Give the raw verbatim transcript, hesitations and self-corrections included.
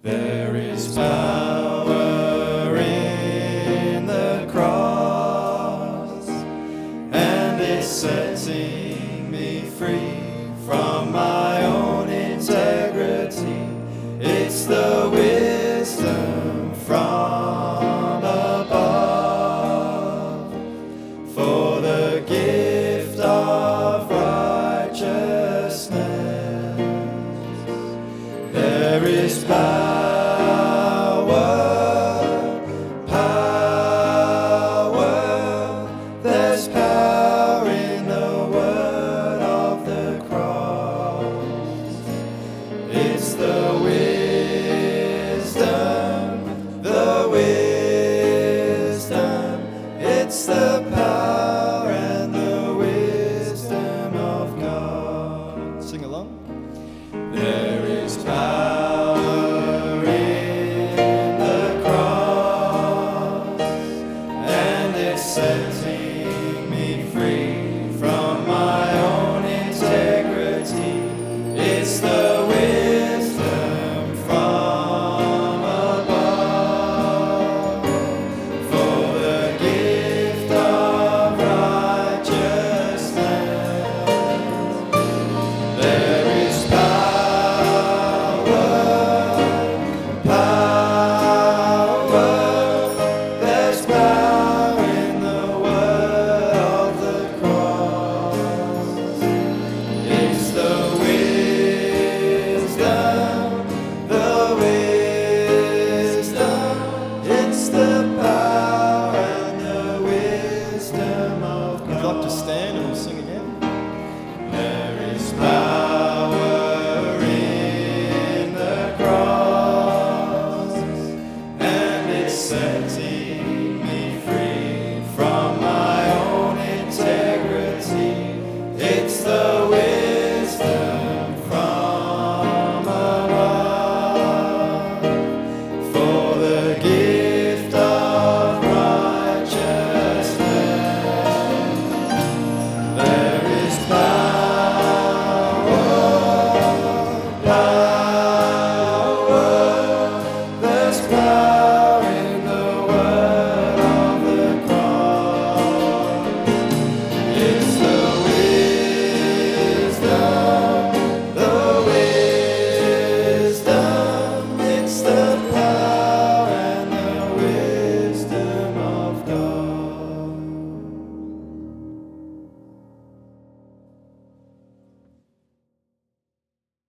There is power in the cross, and it's setting me free from my own integrity. It's the wisdom from above for the gift of righteousness. There is power. It's the wisdom, the wisdom, it's the power and the wisdom of God. Sing along. There is power in the cross, and it's setting me free from my own integrity. It's the Stand and we'll sing again.